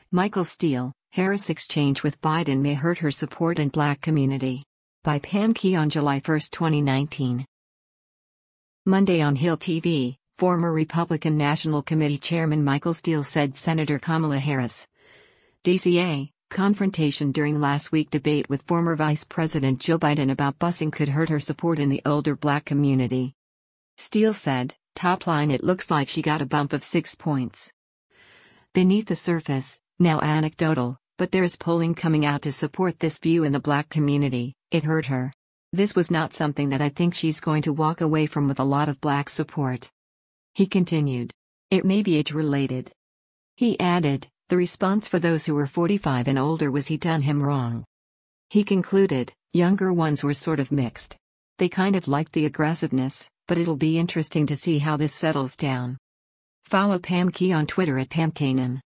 Michael Steele, Harris exchange with Biden may hurt her support in Black community. By Pam Key on July 1, 2019. Monday on Hill TV, former Republican National Committee Chairman Michael Steele said Senator Kamala Harris, DCA, confrontation during last week's debate with former Vice President Joe Biden about busing could hurt her support in the older Black community. Steele said, top line, it looks like she got a bump of 6 points. Beneath the surface, now anecdotal, but there's polling coming out to support this view in the Black community, it hurt her. This was not something that I think she's going to walk away from with a lot of Black support. He continued. It may be age-related. He added, the response for those who were 45 and older was he done him wrong. He concluded, younger ones were sort of mixed. They kind of liked the aggressiveness, but it'll be interesting to see how this settles down. Follow Pam Key on Twitter at PamKanan.